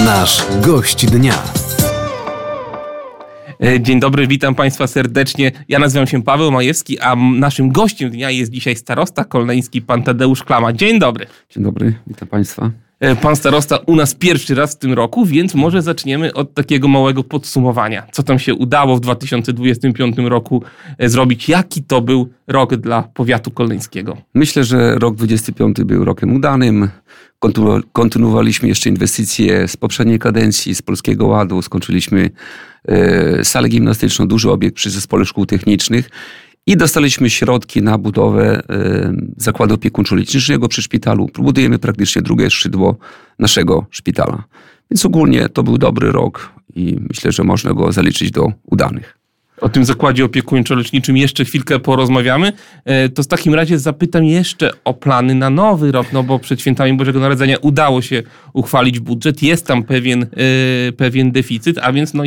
Nasz gość dnia. Dzień dobry, witam Państwa serdecznie. Ja nazywam się Paweł Majewski, a naszym gościem dnia jest dzisiaj starosta kolneński, pan Tadeusz Klama. Dzień dobry. Dzień dobry, witam Państwa. Pan starosta u nas pierwszy raz w tym roku, więc może zaczniemy od takiego małego podsumowania. Co tam się udało w 2025 roku zrobić? Jaki to był rok dla powiatu kolneńskiego? Myślę, że rok 2025 był rokiem udanym. Kontynuowaliśmy jeszcze inwestycje z poprzedniej kadencji, z Polskiego Ładu. Skończyliśmy salę gimnastyczną, duży obiekt przy Zespole Szkół Technicznych i dostaliśmy środki na budowę zakładu opiekuńczo-leczniczego przy szpitalu. Budujemy praktycznie drugie szydło naszego szpitala. Więc ogólnie to był dobry rok i myślę, że można go zaliczyć do udanych. O tym zakładzie opiekuńczo-leczniczym jeszcze chwilkę porozmawiamy. To w takim razie zapytam jeszcze o plany na nowy rok, no bo przed świętami Bożego Narodzenia udało się uchwalić budżet. Jest tam pewien deficyt, a więc no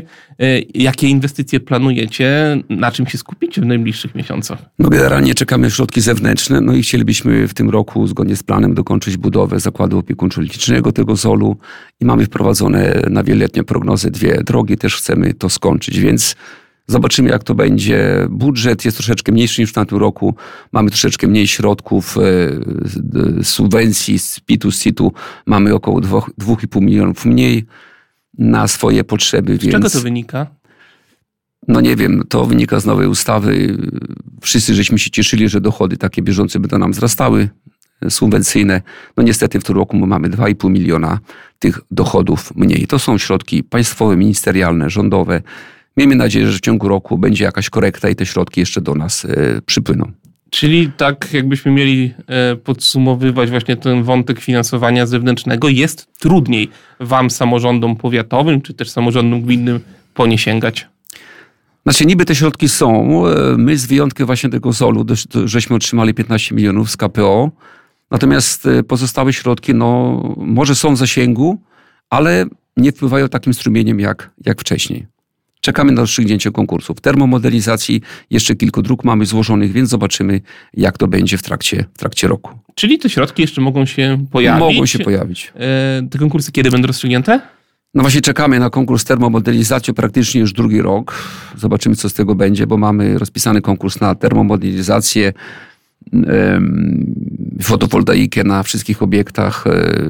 jakie inwestycje planujecie? Na czym się skupicie w najbliższych miesiącach? No generalnie czekamy środki zewnętrzne, no i chcielibyśmy w tym roku zgodnie z planem dokończyć budowę zakładu opiekuńczo-leczniczego tego ZOL-u i mamy wprowadzone na wieloletnią prognozę 2 drogi, też chcemy to skończyć, więc zobaczymy, jak to będzie. Budżet jest troszeczkę mniejszy niż w tamtym roku. Mamy troszeczkę mniej środków subwencji z PIT-u, z CIT-u. Mamy około 2,5 milionów mniej na swoje potrzeby. Z czego to wynika? No nie wiem, to wynika z nowej ustawy. Wszyscy żeśmy się cieszyli, że dochody takie bieżące będą nam wzrastały, subwencyjne. No niestety w tym roku mamy 2,5 miliona tych dochodów mniej. To są środki państwowe, ministerialne, rządowe. Miejmy nadzieję, że w ciągu roku będzie jakaś korekta i te środki jeszcze do nas przypłyną. Czyli tak jakbyśmy mieli podsumowywać właśnie ten wątek finansowania zewnętrznego, jest trudniej wam, samorządom powiatowym, czy też samorządom gminnym po nie sięgać? Znaczy niby te środki są. My z wyjątkiem właśnie tego ZOL-u żeśmy otrzymali 15 milionów z KPO. Natomiast pozostałe środki no może są w zasięgu, ale nie wpływają takim strumieniem jak wcześniej. Czekamy na rozstrzygnięcie konkursów. Termomodernizacji jeszcze kilku dróg mamy złożonych, więc zobaczymy, jak to będzie w trakcie roku. Czyli te środki jeszcze mogą się pojawić? Mogą się pojawić. Te konkursy kiedy będą rozstrzygnięte? No właśnie czekamy na konkurs termomodernizacji praktycznie już drugi rok. Zobaczymy, co z tego będzie, bo mamy rozpisany konkurs na termomodernizację, fotowoltaikę na wszystkich obiektach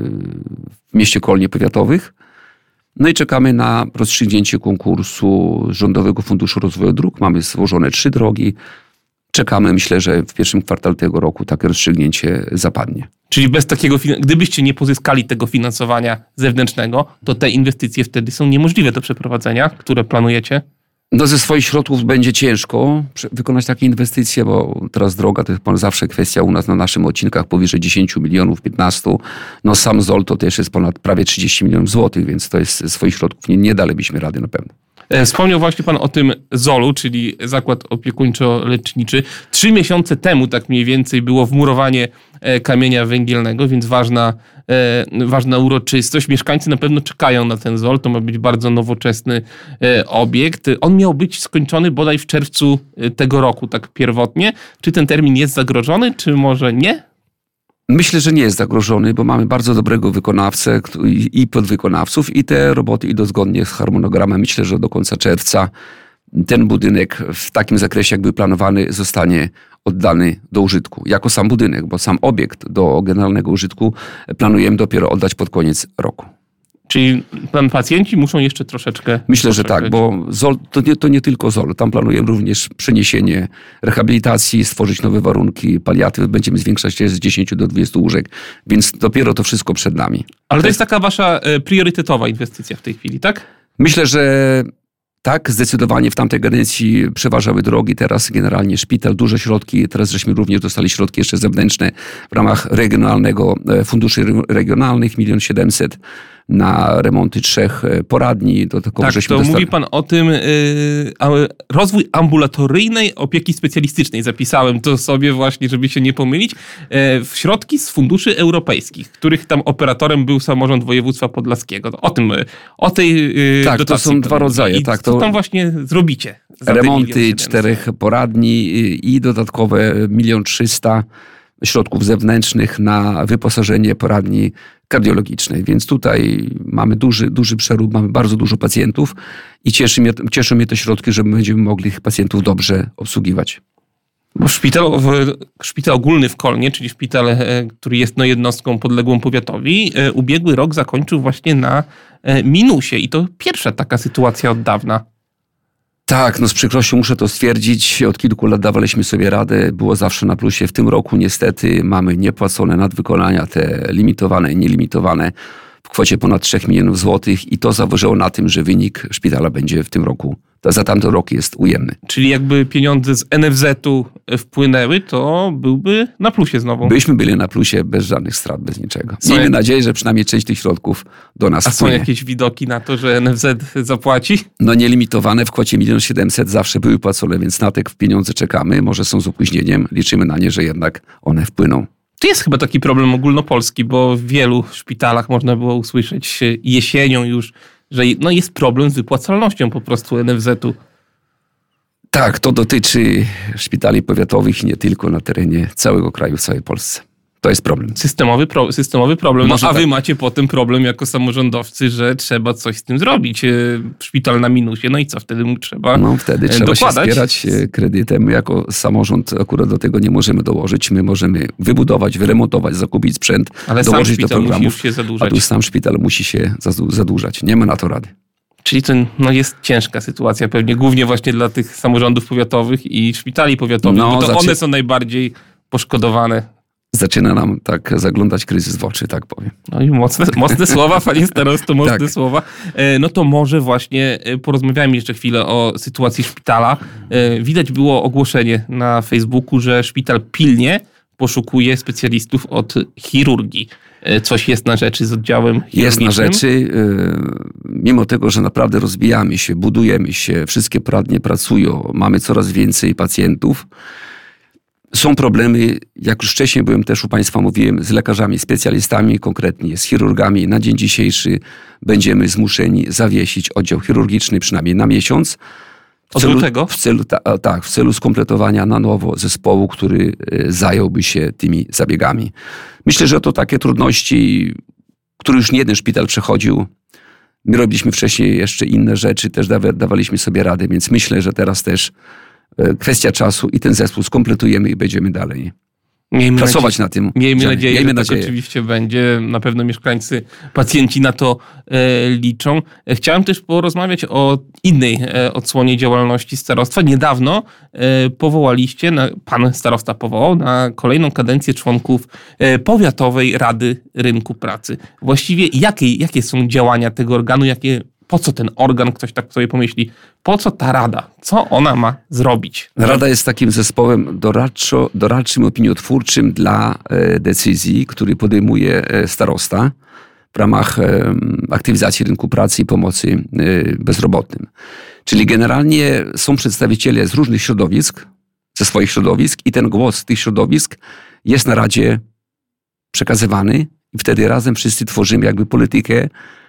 w mieście Kolnie powiatowych. No i czekamy na rozstrzygnięcie konkursu Rządowego Funduszu Rozwoju Dróg. Mamy złożone 3 drogi. Czekamy, myślę, że w pierwszym kwartale tego roku takie rozstrzygnięcie zapadnie. Czyli bez takiego, gdybyście nie pozyskali tego finansowania zewnętrznego, to te inwestycje wtedy są niemożliwe do przeprowadzenia, które planujecie? No ze swoich środków będzie ciężko wykonać takie inwestycje, bo teraz droga to jest zawsze kwestia u nas na naszych odcinkach powyżej 10 milionów, 15. No sam ZOL to też jest ponad prawie 30 milionów złotych, więc to jest ze swoich środków nie dalibyśmy rady na pewno. Wspomniał właśnie pan o tym ZOL-u, czyli Zakład Opiekuńczo-Leczniczy. 3 miesiące temu tak mniej więcej było wmurowanie kamienia węgielnego, więc ważna uroczystość. Mieszkańcy na pewno czekają na ten ZOL. To ma być bardzo nowoczesny obiekt. On miał być skończony bodaj w czerwcu tego roku, tak pierwotnie. Czy ten termin jest zagrożony, czy może nie? Myślę, że nie jest zagrożony, bo mamy bardzo dobrego wykonawcę i podwykonawców i te roboty idą zgodnie z harmonogramem. Myślę, że do końca czerwca ten budynek w takim zakresie, jak był planowany, zostanie oddany do użytku. Jako sam budynek, bo sam obiekt do generalnego użytku planujemy dopiero oddać pod koniec roku. Czyli pacjenci muszą jeszcze troszeczkę... Myślę, że tak, bo ZOL to nie tylko ZOL. Tam planujemy również przeniesienie rehabilitacji, stworzyć nowe warunki paliatywy. Będziemy zwiększać z 10 do 20 łóżek, więc dopiero to wszystko przed nami. Ale to jest taka wasza priorytetowa inwestycja w tej chwili, tak? Myślę, że tak, zdecydowanie w tamtej kadencji przeważały drogi, teraz generalnie szpital, duże środki, teraz żeśmy również dostali środki jeszcze zewnętrzne w ramach regionalnego funduszy regionalnych, 1 700 000 na remonty 3 poradni. Tak, to mówi pan o tym rozwój ambulatoryjnej opieki specjalistycznej. Zapisałem to sobie właśnie, żeby się nie pomylić. Środki z funduszy europejskich, których tam operatorem był samorząd województwa podlaskiego. O tej tak, dotacji. to są 2 rodzaje. Tak, co tam właśnie zrobicie? Remonty 4 poradni i dodatkowe 1 300 000. środków zewnętrznych na wyposażenie poradni kardiologicznej. Więc tutaj mamy duży przerób, mamy bardzo dużo pacjentów i cieszą mnie te środki, że będziemy mogli tych pacjentów dobrze obsługiwać. Bo szpital ogólny w Kolnie, czyli szpital, który jest jednostką podległą powiatowi, ubiegły rok zakończył właśnie na minusie i to pierwsza taka sytuacja od dawna. Tak, z przykrością muszę to stwierdzić. Od kilku lat dawaliśmy sobie radę, było zawsze na plusie. W tym roku niestety mamy niepłacone nadwykonania, te limitowane i nielimitowane w kwocie ponad 3 milionów złotych i to zaważyło na tym, że wynik szpitala będzie w tym roku, za tamten rok jest ujemny. Czyli jakby pieniądze z NFZ-u wpłynęły, to byłby na plusie znowu. Byli na plusie bez żadnych strat, bez niczego. Miejmy nadzieję, że przynajmniej część tych środków do nas wpłynie. A są jakieś widoki na to, że NFZ zapłaci? Nielimitowane w kwocie 1 700 000 zawsze były płacone, więc na te pieniądze czekamy. Może są z opóźnieniem. Liczymy na nie, że jednak one wpłyną. To jest chyba taki problem ogólnopolski, bo w wielu szpitalach można było usłyszeć jesienią już, że jest problem z wypłacalnością po prostu NFZ-u. Tak, to dotyczy szpitali powiatowych i nie tylko na terenie całego kraju, w całej Polsce. To jest problem. Systemowy problem. Może wy macie potem problem jako samorządowcy, że trzeba coś z tym zrobić. Szpital na minusie, i co? Wtedy mu trzeba wtedy trzeba się wspierać kredytem. My jako samorząd akurat do tego nie możemy dołożyć. My możemy wybudować, wyremontować, zakupić sprzęt, ale dołożyć do programów. Musi już się zadłużać. A tu sam szpital musi się zadłużać. Nie ma na to rady. Czyli to jest ciężka sytuacja pewnie, głównie właśnie dla tych samorządów powiatowych i szpitali powiatowych, bo to one są najbardziej poszkodowane. Zaczyna nam tak zaglądać kryzys w oczy, tak powiem. I mocne słowa, panie starosto, mocne słowa. To może właśnie porozmawiajmy jeszcze chwilę o sytuacji szpitala. Widać było ogłoszenie na Facebooku, że szpital pilnie poszukuje specjalistów od chirurgii. Coś jest na rzeczy z oddziałem chirurgicznym? Jest na rzeczy. Mimo tego, że naprawdę rozwijamy się, budujemy się, wszystkie poradnie pracują, mamy coraz więcej pacjentów, są problemy, jak już wcześniej też u Państwa mówiłem, z lekarzami, specjalistami, konkretnie z chirurgami. Na dzień dzisiejszy będziemy zmuszeni zawiesić oddział chirurgiczny przynajmniej na miesiąc. W celu skompletowania na nowo zespołu, który zająłby się tymi zabiegami. Myślę, że to takie trudności, które już nie jeden szpital przechodził. My robiliśmy wcześniej jeszcze inne rzeczy, też dawaliśmy sobie radę, więc myślę, że teraz też kwestia czasu i ten zespół skompletujemy i będziemy dalej pracować na tym. Miejmy nadzieję, że tak oczywiście będzie. Na pewno mieszkańcy, pacjenci na to liczą. Chciałem też porozmawiać o innej odsłonie działalności starostwa. Niedawno powołaliście, pan starosta powołał na kolejną kadencję członków Powiatowej Rady Rynku Pracy. Właściwie jakie są działania tego organu, po co ten organ, ktoś tak sobie pomyśli, po co ta rada? Co ona ma zrobić? Rada jest takim zespołem doradczym, opiniotwórczym dla decyzji, który podejmuje starosta w ramach aktywizacji rynku pracy i pomocy bezrobotnym. Czyli generalnie są przedstawiciele z różnych środowisk, ze swoich środowisk i ten głos tych środowisk jest na radzie przekazywany i wtedy razem wszyscy tworzymy jakby politykę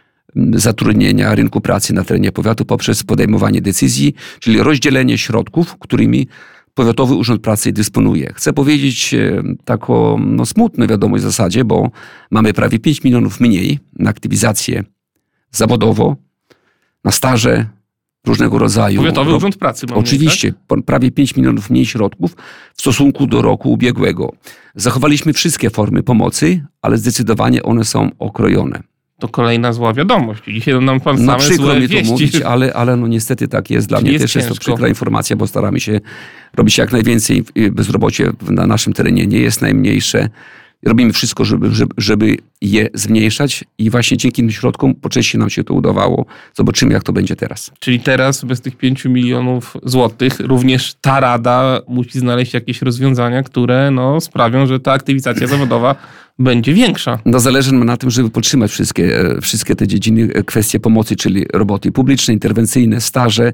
zatrudnienia rynku pracy na terenie powiatu poprzez podejmowanie decyzji, czyli rozdzielenie środków, którymi Powiatowy Urząd Pracy dysponuje. Chcę powiedzieć taką smutną wiadomość w zasadzie, bo mamy prawie 5 milionów mniej na aktywizację zawodową, na staże różnego rodzaju. Powiatowy Urząd Pracy mamy. Oczywiście, tak? Prawie 5 milionów mniej środków w stosunku do roku ubiegłego. Zachowaliśmy wszystkie formy pomocy, ale zdecydowanie one są okrojone. To kolejna zła wiadomość. Dzisiaj nam pan same przykro mi to wieści. mówić, ale niestety tak jest. Dla mnie też jest to przykra informacja, bo staramy się robić jak najwięcej. Bezrobocie na naszym terenie nie jest najmniejsze. Robimy wszystko, żeby je zmniejszać i właśnie dzięki tym środkom po części nam się to udawało. Zobaczymy, jak to będzie teraz. Czyli teraz bez tych 5 milionów złotych również ta rada musi znaleźć jakieś rozwiązania, które sprawią, że ta aktywizacja zawodowa będzie większa. Zależy nam na tym, żeby podtrzymać wszystkie te dziedziny, kwestie pomocy, czyli roboty publiczne, interwencyjne, staże,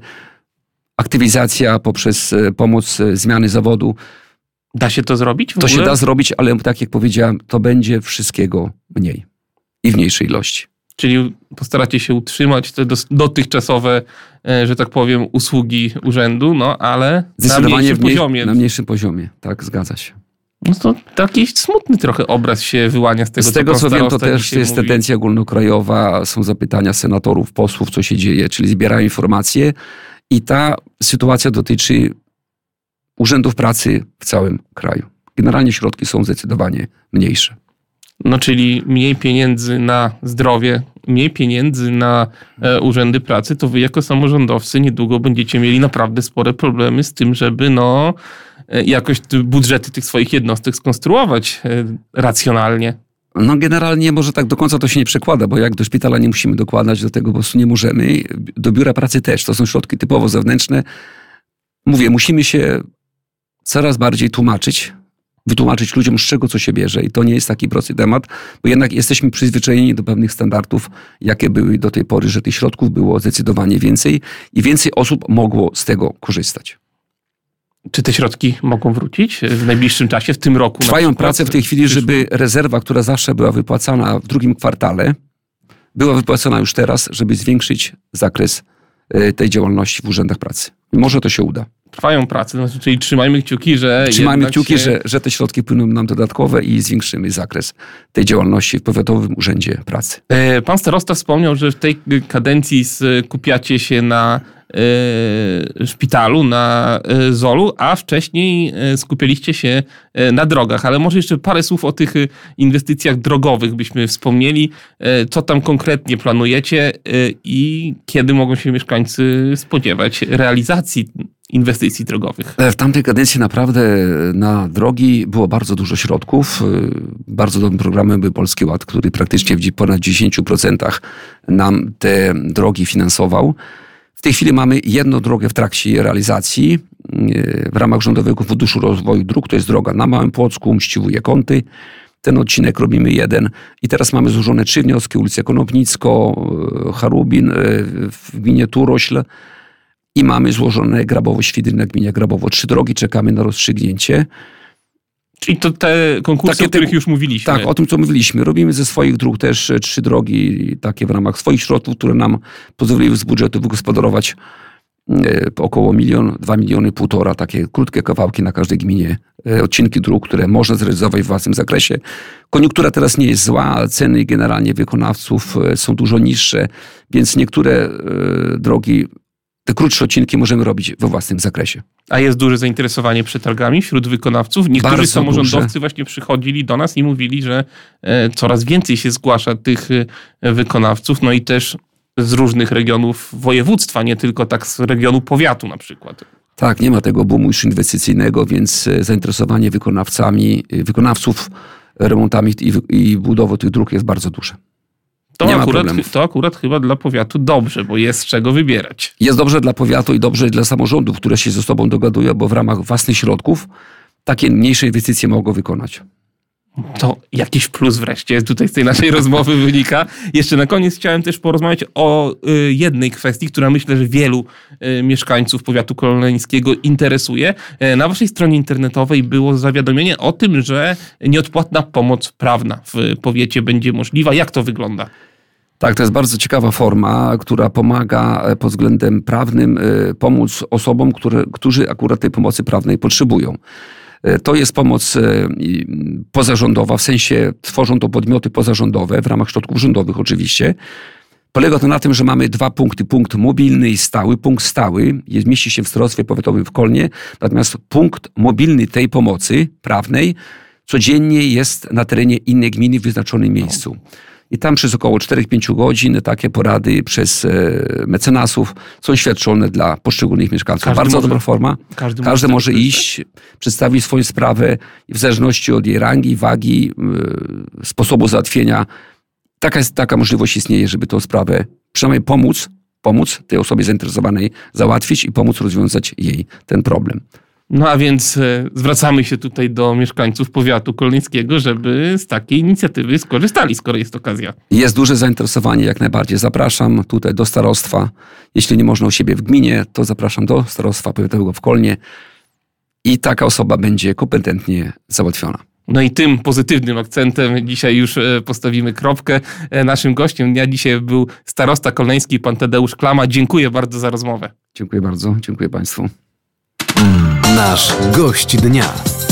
aktywizacja poprzez pomoc zmiany zawodu. Da się to zrobić w ogóle? To się da zrobić, ale tak jak powiedziałem, to będzie wszystkiego mniej i w mniejszej ilości. Czyli postaracie się utrzymać te dotychczasowe, że tak powiem, usługi urzędu, ale na mniejszym poziomie. Na mniejszym poziomie, tak, zgadza się. No to taki smutny trochę obraz się wyłania z tego, Z tego co wiem, to też jest tendencja ogólnokrajowa. Są zapytania senatorów, posłów, co się dzieje, czyli zbierają informacje i ta sytuacja dotyczy urzędów pracy w całym kraju. Generalnie środki są zdecydowanie mniejsze. No czyli mniej pieniędzy na zdrowie, mniej pieniędzy na urzędy pracy, to wy jako samorządowcy niedługo będziecie mieli naprawdę spore problemy z tym, żeby jakoś budżety tych swoich jednostek skonstruować racjonalnie. No generalnie może tak do końca to się nie przekłada, bo jak do szpitala nie musimy dokładać, do tego po prostu nie możemy. Do biura pracy też. To są środki typowo zewnętrzne. Mówię, musimy się coraz bardziej wytłumaczyć ludziom, z czego co się bierze. I to nie jest taki prosty temat, bo jednak jesteśmy przyzwyczajeni do pewnych standardów, jakie były do tej pory, że tych środków było zdecydowanie więcej i więcej osób mogło z tego korzystać. Czy te środki mogą wrócić w najbliższym czasie, w tym roku? Trwają prace w tej chwili, żeby rezerwa, która zawsze była wypłacana w drugim kwartale, była wypłacona już teraz, żeby zwiększyć zakres tej działalności w urzędach pracy. I może to się uda. Trwają prace, czyli trzymajmy kciuki, że że te środki płyną nam dodatkowe i zwiększymy zakres tej działalności w Powiatowym Urzędzie Pracy. Pan starosta wspomniał, że w tej kadencji skupiacie się na szpitalu, na ZOL-u, a wcześniej skupialiście się na drogach. Ale może jeszcze parę słów o tych inwestycjach drogowych byśmy wspomnieli. Co tam konkretnie planujecie i kiedy mogą się mieszkańcy spodziewać realizacji inwestycji drogowych? W tamtej kadencji naprawdę na drogi było bardzo dużo środków. Bardzo dobrym programem był Polski Ład, który praktycznie w ponad 10% nam te drogi finansował. W tej chwili mamy jedną drogę w trakcie realizacji w ramach Rządowego Funduszu Rozwoju Dróg. To jest droga na Małym Płocku, Mściwuje-Kąty. Ten odcinek robimy jeden. I teraz mamy złożone 3 wnioski. Ulicę Konopnicko, Charubin w gminie Turośl. I mamy złożone Grabowo-Świdry na gminie Grabowo. 3 drogi, czekamy na rozstrzygnięcie. Czyli to te konkursy, o których już mówiliśmy. Tak, o tym, co mówiliśmy. Robimy ze swoich dróg też 3 drogi, takie w ramach swoich środków, które nam pozwoliły z budżetu wygospodarować około 1 milion, 2 miliony, 1,5, takie krótkie kawałki na każdej gminie, odcinki dróg, które można zrealizować w własnym zakresie. Koniunktura teraz nie jest zła, ceny generalnie wykonawców są dużo niższe, więc niektóre drogi, te krótsze odcinki możemy robić we własnym zakresie. A jest duże zainteresowanie przetargami wśród wykonawców? Niektórzy Bardzo samorządowcy duże. Właśnie przychodzili do nas i mówili, że coraz więcej się zgłasza tych wykonawców, no i też z różnych regionów województwa, nie tylko tak z regionu powiatu na przykład. Tak, nie ma tego boomu już inwestycyjnego, więc zainteresowanie wykonawców remontami i budową tych dróg jest bardzo duże. To akurat chyba dla powiatu dobrze, bo jest z czego wybierać. Jest dobrze dla powiatu i dobrze dla samorządów, które się ze sobą dogadują, bo w ramach własnych środków takie mniejsze inwestycje mogą wykonać. To jakiś plus wreszcie tutaj z tej naszej rozmowy wynika. Jeszcze na koniec chciałem też porozmawiać o jednej kwestii, która myślę, że wielu mieszkańców powiatu koleńskiego interesuje. Na waszej stronie internetowej było zawiadomienie o tym, że nieodpłatna pomoc prawna w powiecie będzie możliwa. Jak to wygląda? Tak, to jest bardzo ciekawa forma, która pomaga pod względem prawnym pomóc osobom, którzy akurat tej pomocy prawnej potrzebują. To jest pomoc pozarządowa, w sensie tworzą to podmioty pozarządowe, w ramach środków rządowych oczywiście. Polega to na tym, że mamy 2 punkty. Punkt mobilny i stały. Punkt stały mieści się w Starostwie Powiatowym w Kolnie, natomiast punkt mobilny tej pomocy prawnej codziennie jest na terenie innej gminy w wyznaczonym miejscu. I tam przez około 4-5 godzin takie porady przez mecenasów są świadczone dla poszczególnych mieszkańców. Bardzo dobra forma. Każdy może iść, przedstawić swoją sprawę i w zależności od jej rangi, wagi, sposobu załatwienia. Taka możliwość istnieje, żeby tę sprawę przynajmniej pomóc tej osobie zainteresowanej załatwić i pomóc rozwiązać jej ten problem. No a więc zwracamy się tutaj do mieszkańców powiatu koleńskiego, żeby z takiej inicjatywy skorzystali, skoro jest okazja. Jest duże zainteresowanie, jak najbardziej. Zapraszam tutaj do starostwa. Jeśli nie można u siebie w gminie, to zapraszam do starostwa powiatowego w Kolnie i taka osoba będzie kompetentnie załatwiona. No i tym pozytywnym akcentem dzisiaj już postawimy kropkę. Naszym gościem dnia dzisiaj był starosta koleński, pan Tadeusz Klama. Dziękuję bardzo za rozmowę. Dziękuję bardzo. Dziękuję państwu. Nasz gość dnia.